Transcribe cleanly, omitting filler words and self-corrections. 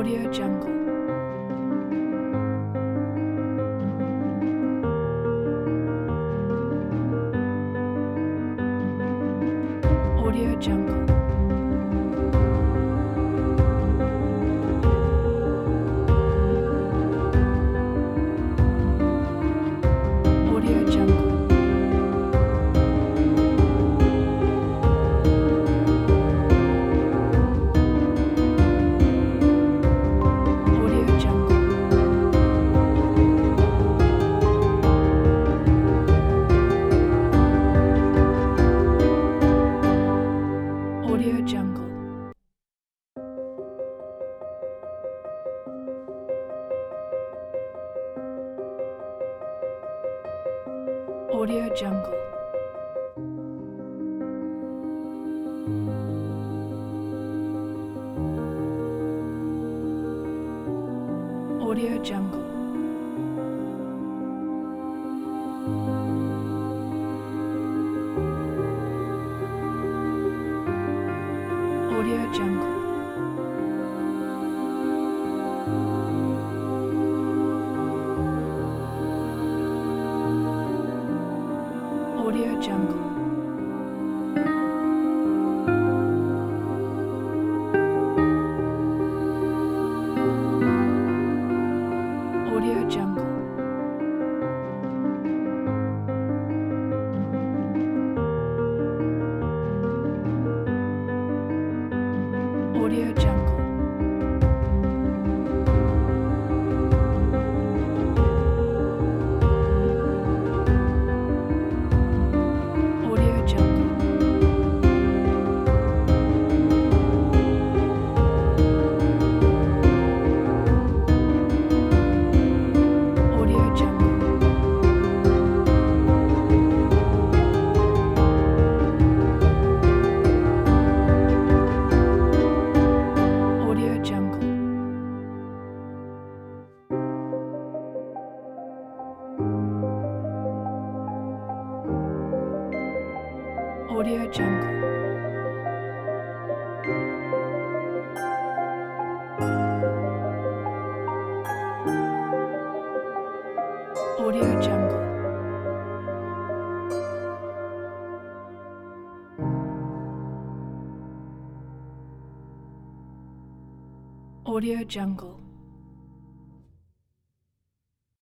Audio Jungle. Audio Jungle. Audio Jungle. Audio Jungle. Audio Jungle. Audio Jungle. Audio Jungle. Audio Jungle. Audio Jungle. Audio Jungle. Audio Jungle. Audio Jungle. Audio Jungle. Audio Jungle. Audio Jungle. Audio Jungle. Audio Jungle.